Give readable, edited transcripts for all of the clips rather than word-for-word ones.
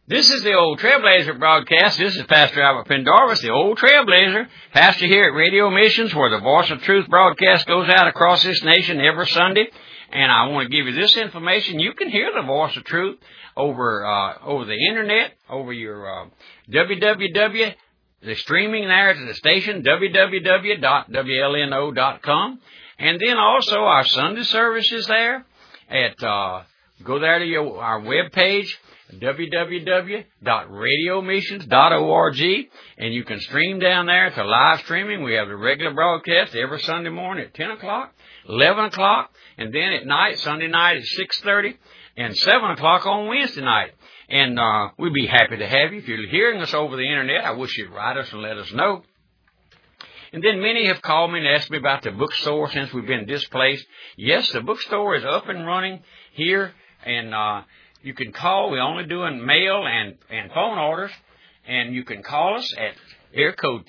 This is the Old Trailblazer broadcast. This is Pastor Albert Pendarvis, the Old Trailblazer, pastor here at Radio Missions, where the Voice of Truth broadcast goes out across this nation every Sunday. And I want to give you this information. You can hear the Voice of Truth over the internet, over your www. The streaming there to the station, www.wlno.com. And then also our Sunday services there at go there to our webpage, www.radiomissions.org, and you can stream down there to live streaming. We have the regular broadcast every Sunday morning at 10 o'clock, 11 o'clock, and then at night, Sunday night at 6:30, and 7 o'clock on Wednesday night. And we'd be happy to have you. If you're hearing us over the internet, I wish you'd write us and let us know. And then many have called me and asked me about the bookstore since we've been displaced. Yes, the bookstore is up and running here, and you can call. We're only doing mail and phone orders, and you can call us at area code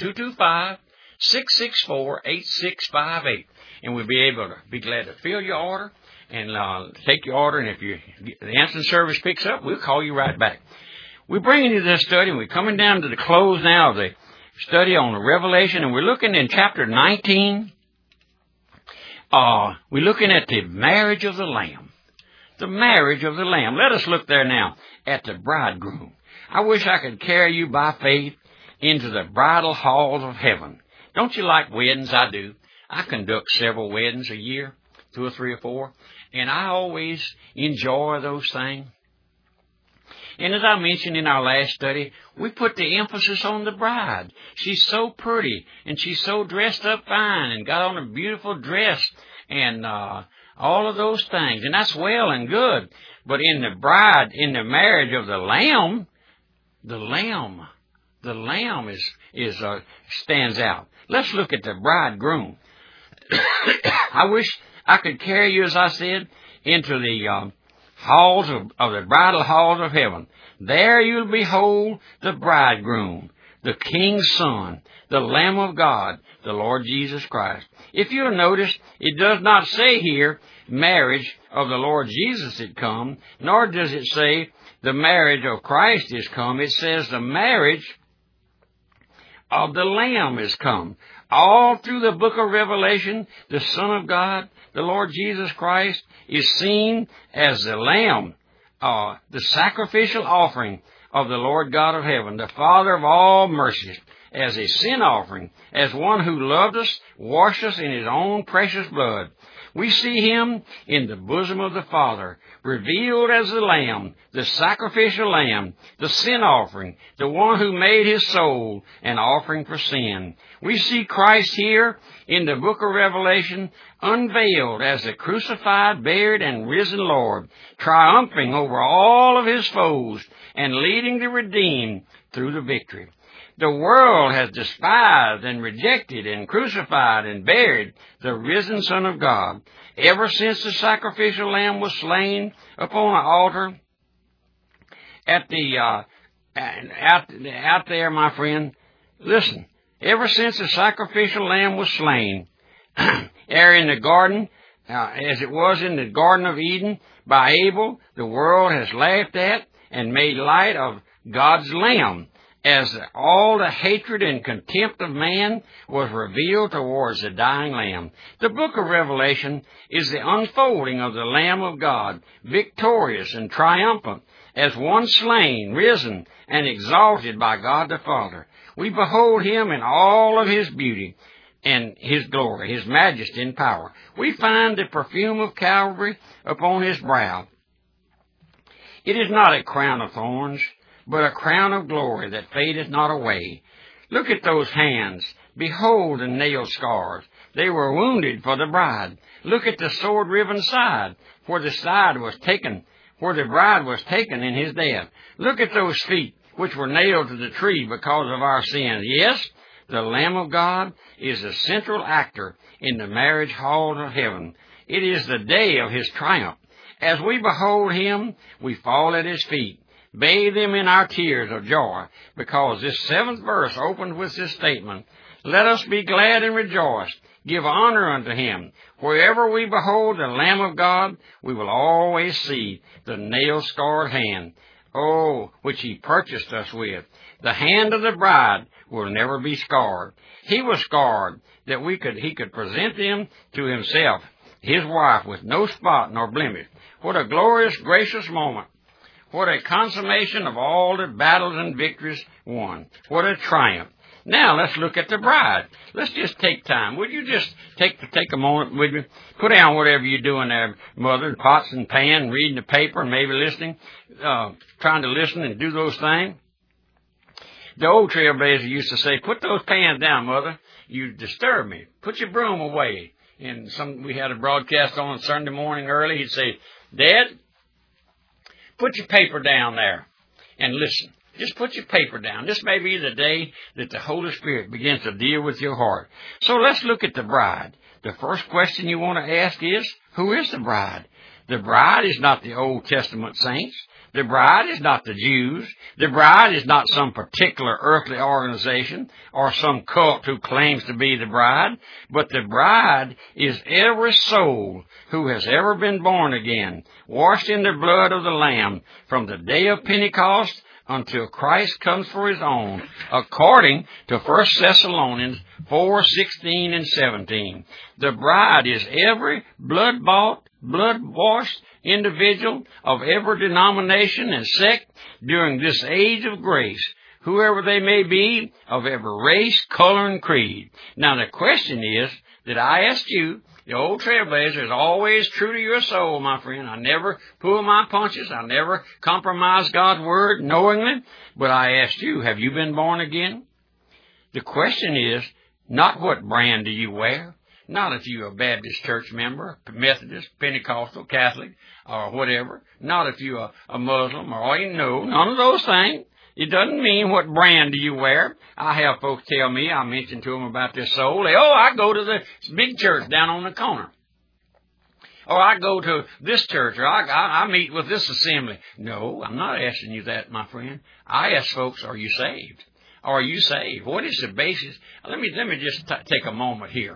225-664-8658, and we'll be glad to fill your order and take your order. And if the answering service picks up, we'll call you right back. We're bringing you this study, and we're coming down to the close now of the study on the Revelation, and we're looking in chapter 19. We're looking at the marriage of the Lamb. The marriage of the Lamb. Let us look there now at the bridegroom. I wish I could carry you by faith into the bridal halls of heaven. Don't you like weddings? I do. I conduct several weddings a year, 2 or 3 or 4, and I always enjoy those things. And as I mentioned in our last study, we put the emphasis on the bride. She's so pretty, and she's so dressed up fine, and got on a beautiful dress, and all of those things, and that's well and good. But in the marriage of the Lamb, the Lamb stands out. Let's look at the bridegroom. I wish I could carry you, as I said, into the halls of the bridal halls of heaven. There you'll behold the bridegroom, the King's Son, the Lamb of God, the Lord Jesus Christ. If you'll notice, it does not say here marriage of the Lord Jesus had come, nor does it say the marriage of Christ is come. It says the marriage of the Lamb is come. All through the book of Revelation, the Son of God, the Lord Jesus Christ, is seen as the Lamb, the sacrificial offering of the Lord God of heaven, the Father of all mercies, as a sin offering, as one who loved us, washed us in His own precious blood. We see Him in the bosom of the Father, revealed as the Lamb, the sacrificial Lamb, the sin offering, the one who made His soul an offering for sin. We see Christ here in the book of Revelation, unveiled as the crucified, buried, and risen Lord, triumphing over all of His foes and leading the redeemed through the victory. The world has despised and rejected and crucified and buried the risen Son of God. Ever since the sacrificial lamb was slain upon an altar out there, my friend, listen, ever since the sacrificial lamb was slain, there in the garden, as it was in the Garden of Eden by Abel, the world has laughed at and made light of God's Lamb, as all the hatred and contempt of man was revealed towards the dying Lamb. The book of Revelation is the unfolding of the Lamb of God, victorious and triumphant, as one slain, risen, and exalted by God the Father. We behold Him in all of His beauty and His glory, His majesty and power. We find the perfume of Calvary upon His brow. It is not a crown of thorns, but a crown of glory that fadeth not away. Look at those hands. Behold the nail scars. They were wounded for the bride. Look at the sword-riven side, where the bride was taken in His death. Look at those feet, which were nailed to the tree because of our sins. Yes, the Lamb of God is the central actor in the marriage halls of heaven. It is the day of His triumph. As we behold Him, we fall at His feet. Bathe Him in our tears of joy, because this 7th verse opens with this statement, let us be glad and rejoice, give honor unto Him. Wherever we behold the Lamb of God, we will always see the nail-scarred hand oh, which he purchased us with. The hand of the bride will never be scarred. He was scarred that he could present them to himself, his wife, with no spot nor blemish. What a glorious, gracious moment. What a consummation of all the battles and victories won. What a triumph. Now let's look at the bride. Let's just take time. Would you just take a moment with me? Put down whatever you're doing there, Mother, pots and pan, reading the paper, and maybe listening, trying to listen and do those things. The old trailblazer used to say, put those pans down, Mother. You disturb me. Put your broom away. And we had a broadcast on Sunday morning early. He'd say, Dad, put your paper down there and listen. Just put your paper down. This may be the day that the Holy Spirit begins to deal with your heart. So let's look at the bride. The first question you want to ask is, who is the bride? The bride is not the Old Testament saints. The bride is not the Jews. The bride is not some particular earthly organization or some cult who claims to be the bride. But the bride is every soul who has ever been born again, washed in the blood of the Lamb from the day of Pentecost until Christ comes for his own, according to 1 Thessalonians 4:16 and 17. The bride is every blood-bought, blood-washed individual of every denomination and sect during this age of grace, whoever they may be, of every race, color, and creed. Now the question is that I asked you, the old trailblazer is always true to your soul, my friend. I never pull my punches. I never compromise God's word knowingly. But I asked you, have you been born again? The question is not what brand do you wear, not if you're a Baptist church member, Methodist, Pentecostal, Catholic, or whatever, not if you're a Muslim or none of those things. It doesn't mean what brand do you wear. I have folks tell me, I mentioned to them about this soul, I go to the big church down on the corner. Or I go to this church, or I meet with this assembly. No, I'm not asking you that, my friend. I ask folks, are you saved? Are you saved? What is the basis? Let me just take a moment here.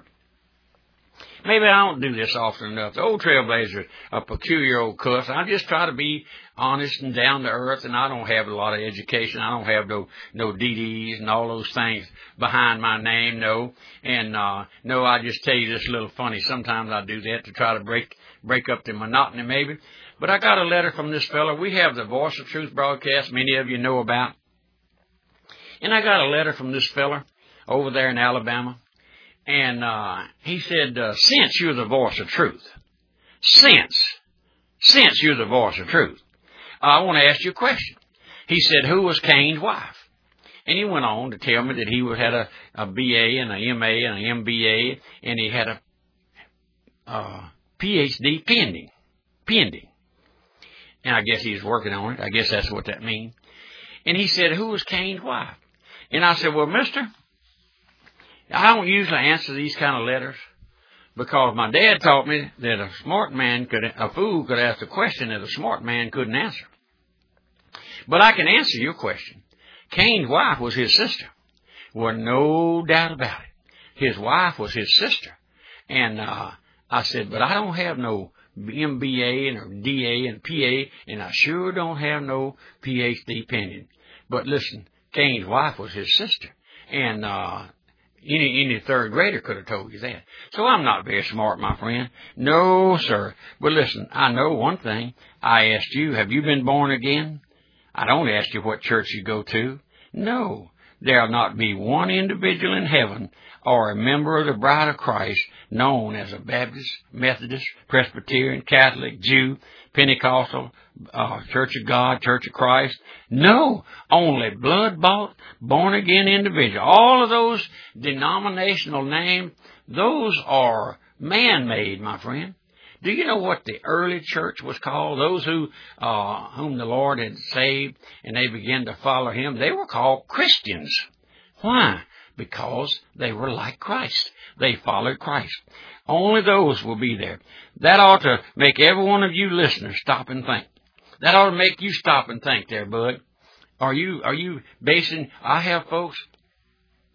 Maybe I don't do this often enough. The old trailblazer is a peculiar old cuss. I just try to be honest and down to earth, and I don't have a lot of education. I don't have no DDs and all those things behind my name, no. And no, I just tell you this a little funny. Sometimes I do that to try to break up the monotony maybe. But I got a letter from this fellow. We have the Voice of Truth broadcast many of you know about. And I got a letter from this fellow over there in Alabama. And he said, since you're the voice of truth, since you're the voice of truth, I want to ask you a question. He said, who was Cain's wife? And he went on to tell me that he had a BA and a MA and an MBA, and he had a PhD pending. And I guess he's working on it. I guess that's what that means. And he said, who was Cain's wife? And I said, well, mister, I don't usually answer these kind of letters because my dad taught me that a fool could ask a question that a smart man couldn't answer. But I can answer your question. Cain's wife was his sister. Well, no doubt about it. His wife was his sister. And I said, but I don't have no MBA or DA and PA, and I sure don't have no PhD pending. But listen, Cain's wife was his sister. And any third grader could have told you that. So I'm not very smart, my friend. No, sir. But listen, I know one thing. I asked you, have you been born again? I don't ask you what church you go to. No, there'll not be one individual in heaven or a member of the bride of Christ known as a Baptist, Methodist, Presbyterian, Catholic, Jew, Pentecostal, Church of God, Church of Christ. No, only blood-bought, born-again individual. All of those denominational names, those are man-made, my friend. Do you know what the early church was called? Those whom the Lord had saved and they began to follow Him, they were called Christians. Why? Because they were like Christ. They followed Christ. Only those will be there. That ought to make every one of you listeners stop and think. That ought to make you stop and think there, bud. Are you basing, I have folks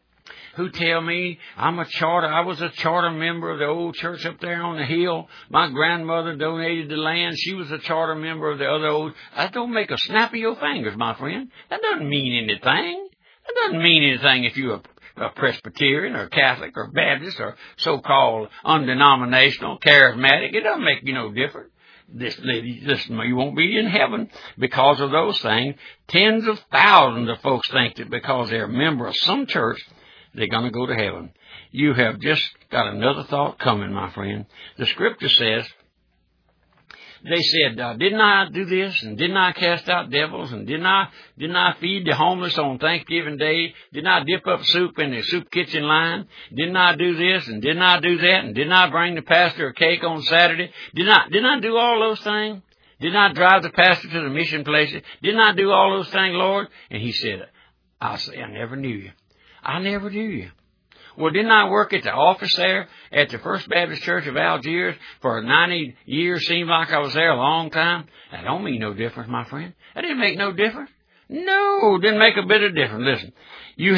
who tell me I was a charter member of the old church up there on the hill. My grandmother donated the land. She was a charter member of the other old. That don't make a snap of your fingers, my friend. That doesn't mean anything. That doesn't mean anything if you're a Presbyterian or Catholic or Baptist or so-called undenominational, charismatic. It doesn't make you no difference. Listen, you won't be in heaven because of those things. Tens of thousands of folks think that because they're a member of some church, they're going to go to heaven. You have just got another thought coming, my friend. The scripture says, they said, didn't I do this, and didn't I cast out devils, and didn't I feed the homeless on Thanksgiving Day? Didn't I dip up soup in the soup kitchen line? Didn't I do this, and didn't I do that, and didn't I bring the pastor a cake on Saturday? Didn't I do all those things? Didn't I drive the pastor to the mission places? Didn't I do all those things, Lord? And he said, I never knew you. I never knew you. Well, didn't I work at the office there at the First Baptist Church of Algiers for 90 years? Seemed like I was there a long time. That don't mean no difference, my friend. That didn't make no difference. No, didn't make a bit of difference. Listen, you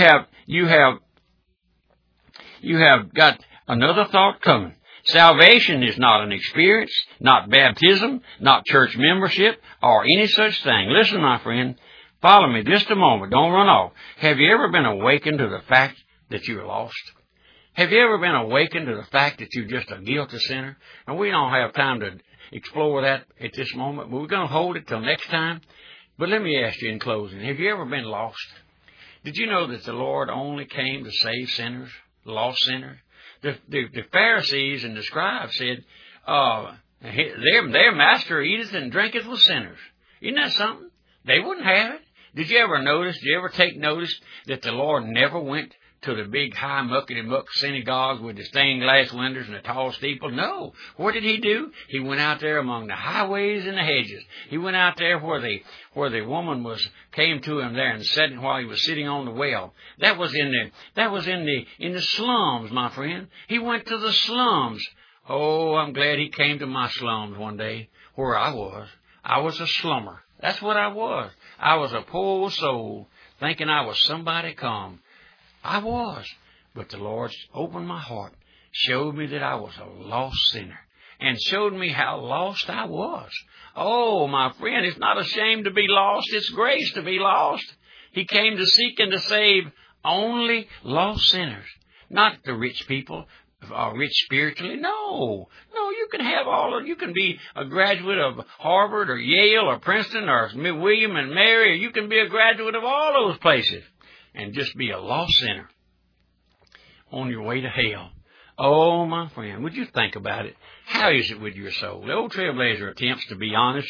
have got another thought coming. Salvation is not an experience, not baptism, not church membership, or any such thing. Listen, my friend, follow me just a moment. Don't run off. Have you ever been awakened to the fact that you're lost? Have you ever been awakened to the fact that you're just a guilty sinner? And we don't have time to explore that at this moment, but we're going to hold it till next time. But let me ask you in closing, have you ever been lost? Did you know that the Lord only came to save sinners, lost sinners? The Pharisees and the scribes said, their master eateth and drinketh with sinners. Isn't that something? They wouldn't have it. Did you ever take notice that the Lord never went to the big high muckety-muck synagogues with the stained glass windows and the tall steeple? No. What did he do? He went out there among the highways and the hedges. He went out there where the woman came to him there and said while he was sitting on the well. That was in the slums, my friend. He went to the slums. Oh, I'm glad he came to my slums one day where I was. I was a slummer. That's what I was. I was a poor soul thinking I was somebody come. I was. But the Lord opened my heart, showed me that I was a lost sinner, and showed me how lost I was. Oh, my friend, it's not a shame to be lost. It's grace to be lost. He came to seek and to save only lost sinners, not the rich people, rich spiritually. No, you can have you can be a graduate of Harvard or Yale or Princeton or William and Mary, or you can be a graduate of all those places and just be a lost sinner on your way to hell. Oh, my friend, would you think about it? How is it with your soul? The old Trailblazer attempts to be honest.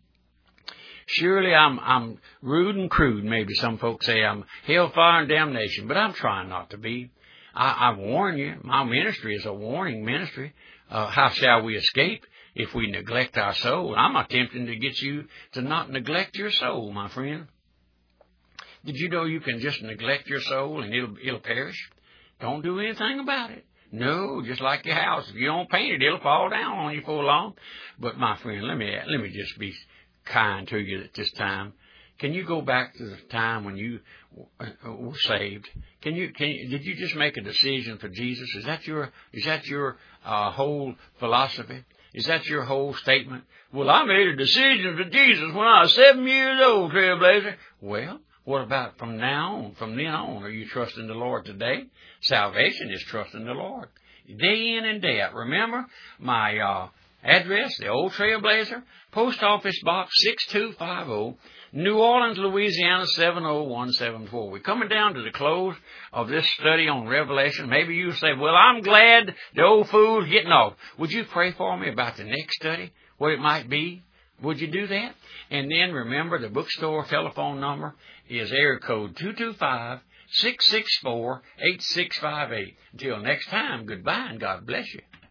Surely I'm rude and crude. Maybe some folks say I'm hellfire and damnation, but I'm trying not to be. I warn you, my ministry is a warning ministry. How shall we escape if we neglect our soul? I'm attempting to get you to not neglect your soul, my friend. Did you know you can just neglect your soul and it'll perish? Don't do anything about it. No, just like your house. If you don't paint it, it'll fall down on you before long. But my friend, let me just be kind to you at this time. Can you go back to the time when you were saved? Did you just make a decision for Jesus? Is that your whole philosophy? Is that your whole statement? Well, I made a decision for Jesus when I was 7 years old, Trailblazer. Well, what about from then on? Are you trusting the Lord today? Salvation is trusting the Lord. Day in and day out. Remember my address, the Old Trailblazer, Post Office Box 6250, New Orleans, Louisiana 70174. We're coming down to the close of this study on Revelation. Maybe you say, well, I'm glad the old fool's getting off. Would you pray for me about the next study, what it might be? Would you do that? And then remember the bookstore telephone number is area code 225-664-8658. Until next time, goodbye and God bless you.